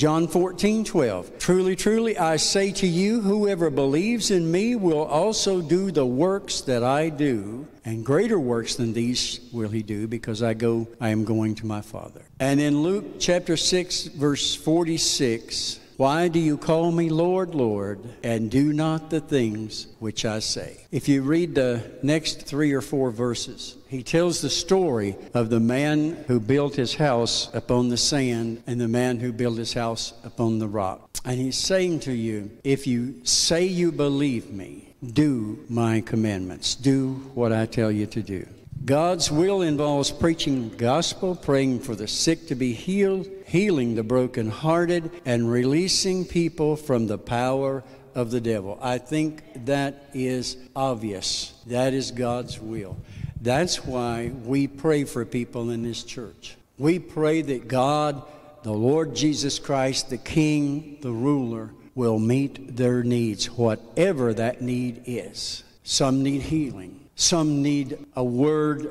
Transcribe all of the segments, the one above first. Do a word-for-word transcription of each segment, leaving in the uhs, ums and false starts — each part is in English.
John fourteen twelve. Truly, truly, I say to you, whoever believes in me will also do the works that I do, and greater works than these will he do, because I go, I am going to my Father. And in Luke chapter six, verse forty-six, why do you call me Lord, Lord, and do not the things which I say? If you read the next three or four verses, he tells the story of the man who built his house upon the sand and the man who built his house upon the rock. And he's saying to you, if you say you believe me, do my commandments. Do what I tell you to do. God's will involves preaching the gospel, praying for the sick to be healed, healing the brokenhearted, and releasing people from the power of the devil. I think that is obvious. That is God's will. That's why we pray for people in this church. We pray that God, the Lord Jesus Christ, the King, the ruler, will meet their needs, whatever that need is. Some need healing. Some need a word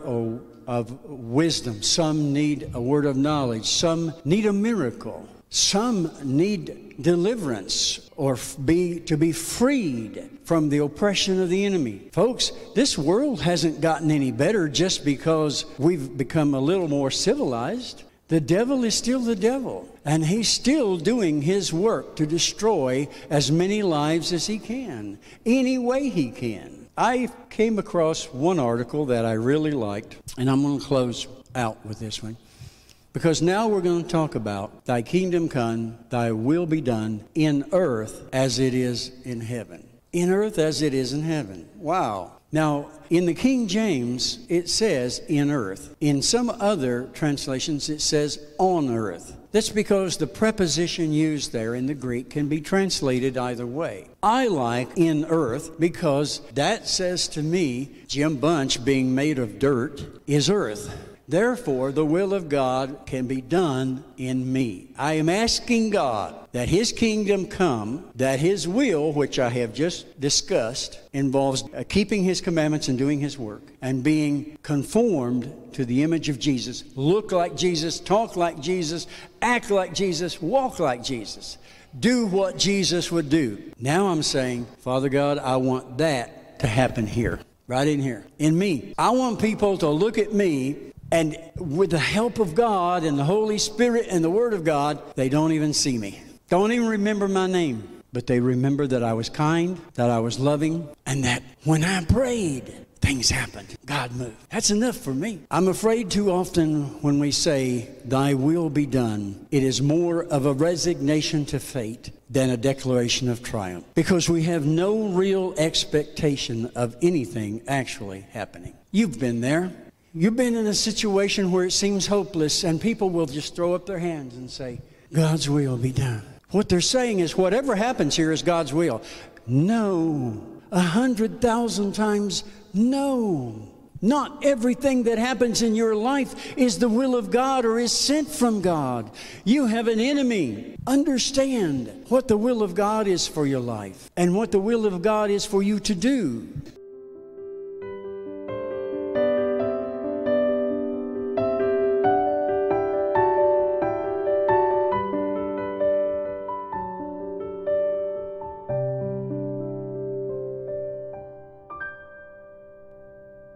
of wisdom. Some need a word of knowledge. Some need a miracle. Some need deliverance or be to be freed from the oppression of the enemy. Folks, this world hasn't gotten any better just because we've become a little more civilized. The devil is still the devil, and he's still doing his work to destroy as many lives as he can, any way he can. I came across one article that I really liked, and I'm going to close out with this one, because now we're going to talk about thy kingdom come, thy will be done in earth as it is in heaven. In earth as it is in heaven. Wow. Now, in the King James, it says in earth. In some other translations, it says on earth. That's because the preposition used there in the Greek can be translated either way. I like in earth because that says to me, Jim Bunch being made of dirt is earth. Therefore, the will of God can be done in me. I am asking God that His kingdom come, that His will, which I have just discussed, involves keeping His commandments and doing His work, and being conformed to the image of Jesus. Look like Jesus, talk like Jesus, act like Jesus, walk like Jesus. Do what Jesus would do. Now I'm saying, Father God, I want that to happen here, right in here, in me. I want people to look at me, and with the help of God and the Holy Spirit and the Word of God, they don't even see me. Don't even remember my name. But they remember that I was kind, that I was loving, and that when I prayed, things happened. God moved. That's enough for me. I'm afraid too often when we say, thy will be done, it is more of a resignation to fate than a declaration of triumph. Because we have no real expectation of anything actually happening. You've been there. You've been in a situation where it seems hopeless, and people will just throw up their hands and say, God's will be done. What they're saying is whatever happens here is God's will. No. A hundred thousand times no. Not everything that happens in your life is the will of God or is sent from God. You have an enemy. Understand what the will of God is for your life and what the will of God is for you to do.